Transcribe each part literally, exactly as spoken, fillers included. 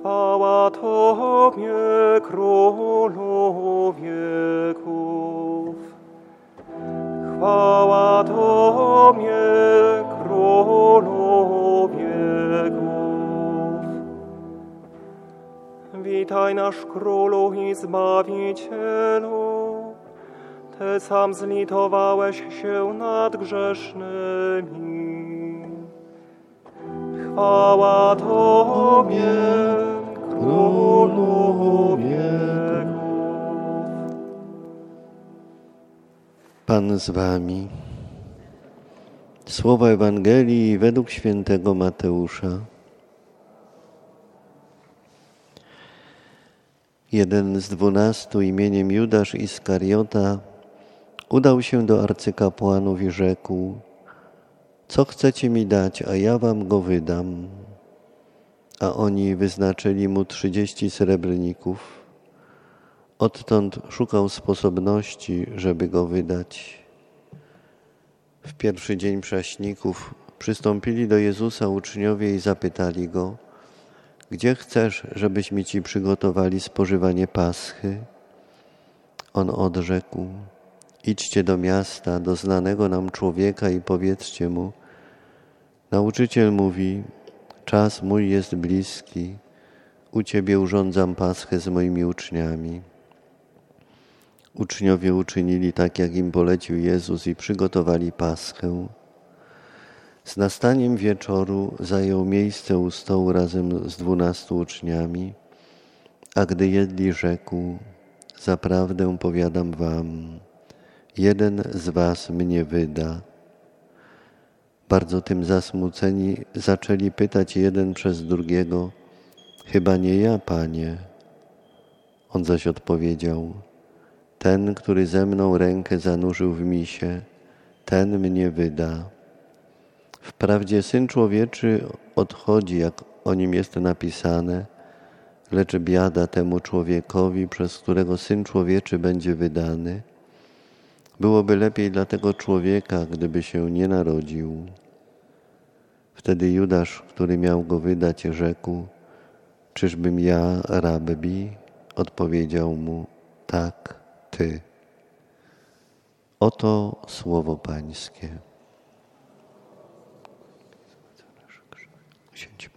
Chwała Tobie, Królu wieków. Chwała Tobie, Królu wieków. Witaj nasz Królu i Zbawicielu, Ty sam zlitowałeś się nad grzesznymi. Chwała Tobie, Królu wieków. Pan z wami. Słowa Ewangelii według świętego Mateusza. Jeden z dwunastu imieniem Judasz Iskariota udał się do arcykapłanów i rzekł: co chcecie mi dać, a ja wam go wydam. A oni wyznaczyli mu trzydzieści srebrników. Odtąd szukał sposobności, żeby go wydać. W pierwszy dzień prześników przystąpili do Jezusa uczniowie i zapytali go: gdzie chcesz, żebyśmy ci przygotowali spożywanie Paschy? On odrzekł: idźcie do miasta, do znanego nam człowieka i powiedzcie mu: nauczyciel mówi, czas mój jest bliski, u Ciebie urządzam Paschę z moimi uczniami. Uczniowie uczynili tak, jak im polecił Jezus i przygotowali Paschę. Z nastaniem wieczoru zajął miejsce u stołu razem z dwunastu uczniami, a gdy jedli, rzekł: zaprawdę powiadam wam, jeden z was mnie wyda. Bardzo tym zasmuceni zaczęli pytać jeden przez drugiego: chyba nie ja, Panie? On zaś odpowiedział: ten, który ze mną rękę zanurzył w misie, ten mnie wyda. Wprawdzie Syn Człowieczy odchodzi, jak o nim jest napisane, lecz biada temu człowiekowi, przez którego Syn Człowieczy będzie wydany. Byłoby lepiej dla tego człowieka, gdyby się nie narodził. Wtedy Judasz, który miał go wydać, rzekł: czyżbym ja, rabbi? Odpowiedział mu: tak, ty. Oto słowo Pańskie. Usiądźmy.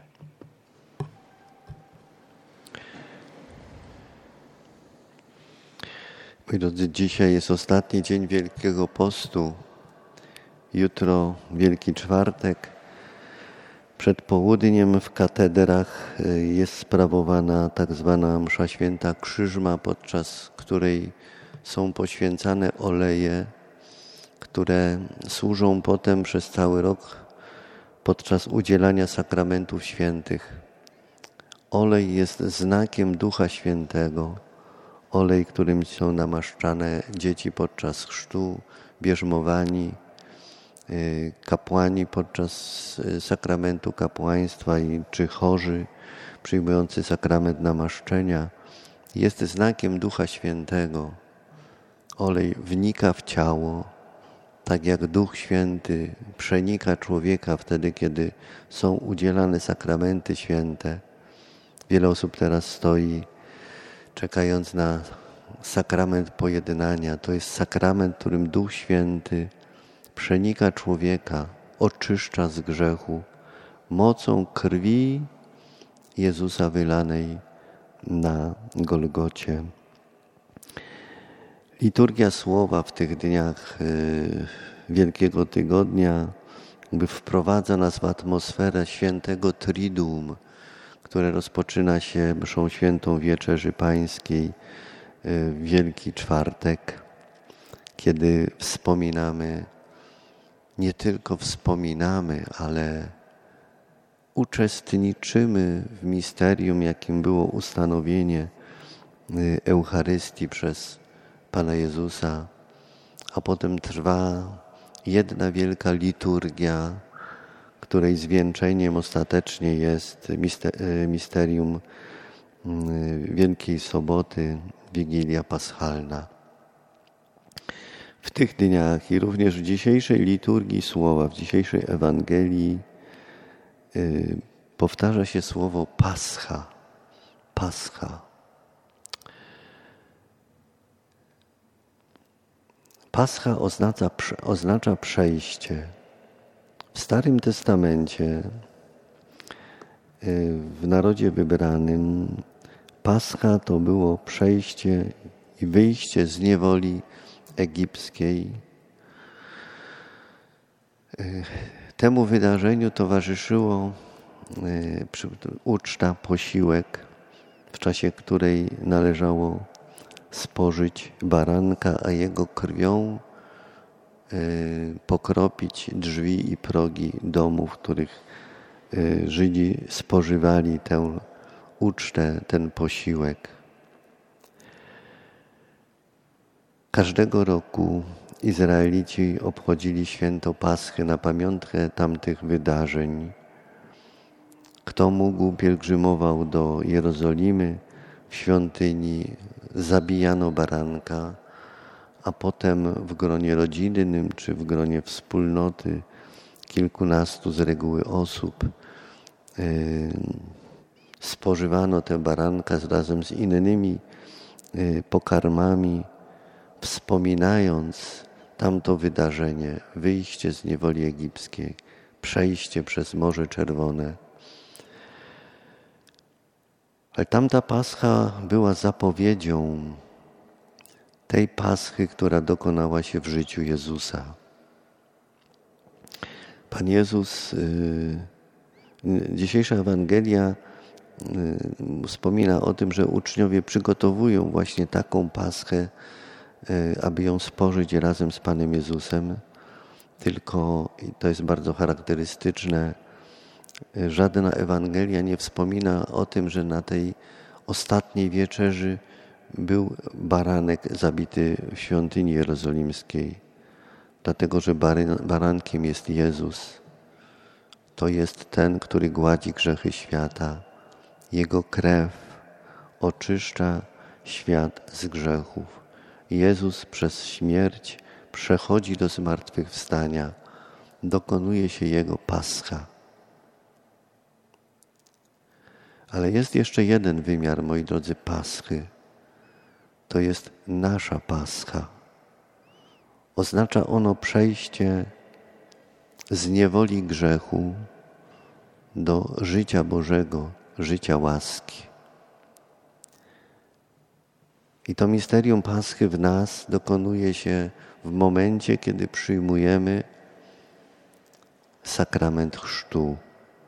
Moi drodzy, dzisiaj jest ostatni dzień Wielkiego Postu. Jutro Wielki Czwartek. Przed południem w katedrach jest sprawowana tak zwana msza święta Krzyżma, podczas której są poświęcane oleje, które służą potem przez cały rok podczas udzielania sakramentów świętych. Olej jest znakiem Ducha Świętego. Olej, którym są namaszczane dzieci podczas chrztu, bierzmowani, kapłani podczas sakramentu kapłaństwa i czy chorzy przyjmujący sakrament namaszczenia, jest znakiem Ducha Świętego. Olej wnika w ciało, tak jak Duch Święty przenika człowieka wtedy, kiedy są udzielane sakramenty święte. Wiele osób teraz stoi, czekając na sakrament pojednania. To jest sakrament, którym Duch Święty przenika człowieka, oczyszcza z grzechu mocą krwi Jezusa wylanej na Golgocie. Liturgia Słowa w tych dniach Wielkiego Tygodnia jakby wprowadza nas w atmosferę świętego Triduum, które rozpoczyna się mszą świętą Wieczerzy Pańskiej w Wielki Czwartek, kiedy wspominamy, nie tylko wspominamy, ale uczestniczymy w misterium, jakim było ustanowienie Eucharystii przez Pana Jezusa, a potem trwa jedna wielka liturgia, której zwieńczeniem ostatecznie jest misterium Wielkiej Soboty, Wigilia Paschalna. W tych dniach i również w dzisiejszej liturgii Słowa, w dzisiejszej Ewangelii powtarza się słowo Pascha. Pascha. Pascha oznacza, oznacza przejście. W Starym Testamencie w narodzie wybranym Pascha to było przejście i wyjście z niewoli egipskiej. Temu wydarzeniu towarzyszyło uczta, posiłek, w czasie której należało spożyć baranka, a jego krwią pokropić drzwi i progi domów, w których Żydzi spożywali tę ucztę, ten posiłek. Każdego roku Izraelici obchodzili święto Paschy na pamiątkę tamtych wydarzeń. Kto mógł, pielgrzymował do Jerozolimy, w świątyni zabijano baranka, a potem w gronie rodzinnym czy w gronie wspólnoty kilkunastu z reguły osób yy, spożywano tę baranka razem z innymi yy, pokarmami, wspominając tamto wydarzenie, wyjście z niewoli egipskiej, przejście przez Morze Czerwone. Ale tamta Pascha była zapowiedzią tej Paschy, która dokonała się w życiu Jezusa. Pan Jezus, dzisiejsza Ewangelia wspomina o tym, że uczniowie przygotowują właśnie taką Paschę, aby ją spożyć razem z Panem Jezusem. Tylko, i to jest bardzo charakterystyczne, żadna Ewangelia nie wspomina o tym, że na tej ostatniej wieczerzy był baranek zabity w świątyni jerozolimskiej. Dlatego, że barankiem jest Jezus. To jest ten, który gładzi grzechy świata. Jego krew oczyszcza świat z grzechów. Jezus przez śmierć przechodzi do zmartwychwstania. Dokonuje się Jego Pascha. Ale jest jeszcze jeden wymiar, moi drodzy, Paschy. To jest nasza Pascha. Oznacza ono przejście z niewoli grzechu do życia Bożego, życia łaski. I to misterium Paschy w nas dokonuje się w momencie, kiedy przyjmujemy sakrament chrztu.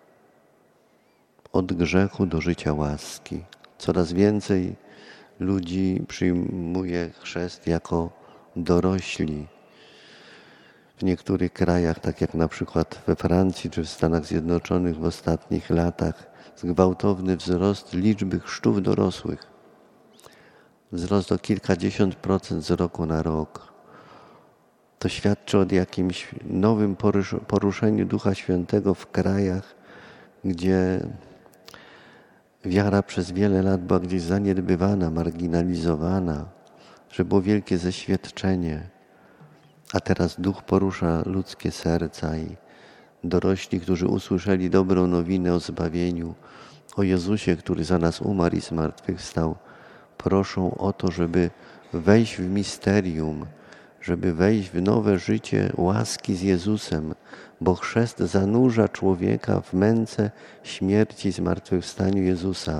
Od grzechu do życia łaski. Coraz więcej ludzi przyjmuje chrzest jako dorośli. W niektórych krajach, tak jak na przykład we Francji czy w Stanach Zjednoczonych w ostatnich latach, gwałtowny wzrost liczby chrztów dorosłych. Wzrost o kilkadziesiąt procent z roku na rok. To świadczy o jakimś nowym poruszeniu Ducha Świętego w krajach, gdzie wiara przez wiele lat była gdzieś zaniedbywana, marginalizowana, że było wielkie zeświadczenie. A teraz Duch porusza ludzkie serca i dorośli, którzy usłyszeli dobrą nowinę o zbawieniu, o Jezusie, który za nas umarł i zmartwychwstał, proszą o to, żeby wejść w misterium, żeby wejść w nowe życie łaski z Jezusem, bo chrzest zanurza człowieka w męce śmierci i zmartwychwstaniu Jezusa,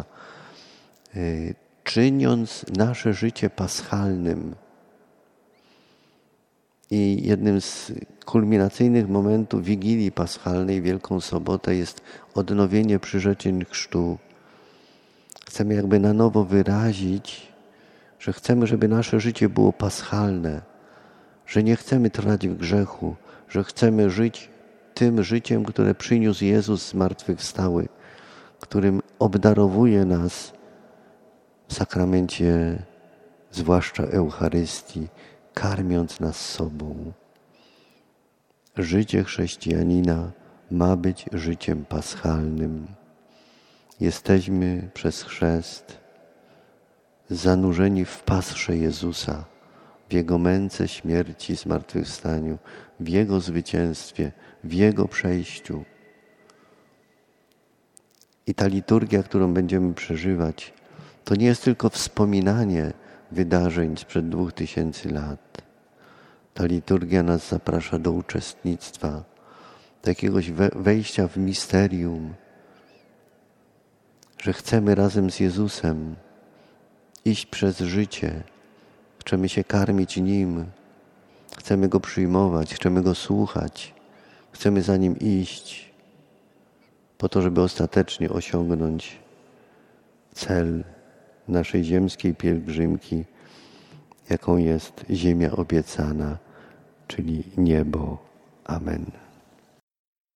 czyniąc nasze życie paschalnym. I jednym z kulminacyjnych momentów Wigilii Paschalnej, Wielką Sobotę, jest odnowienie przyrzeczeń chrztu. Chcemy jakby na nowo wyrazić, że chcemy, żeby nasze życie było paschalne, że nie chcemy trwać w grzechu, że chcemy żyć tym życiem, które przyniósł Jezus zmartwychwstały, którym obdarowuje nas w sakramencie, zwłaszcza Eucharystii, karmiąc nas sobą. Życie chrześcijanina ma być życiem paschalnym. Jesteśmy przez chrzest zanurzeni w pasrze Jezusa, w Jego męce, śmierci, zmartwychwstaniu, w Jego zwycięstwie, w Jego przejściu. I ta liturgia, którą będziemy przeżywać, To nie jest tylko wspominanie wydarzeń sprzed dwóch tysięcy lat. Ta liturgia nas zaprasza do uczestnictwa, do jakiegoś wejścia w misterium, że chcemy razem z Jezusem iść przez życie, chcemy się karmić Nim, chcemy Go przyjmować, chcemy Go słuchać, chcemy za Nim iść, po to, żeby ostatecznie osiągnąć cel naszej ziemskiej pielgrzymki, jaką jest ziemia obiecana, czyli niebo. Amen.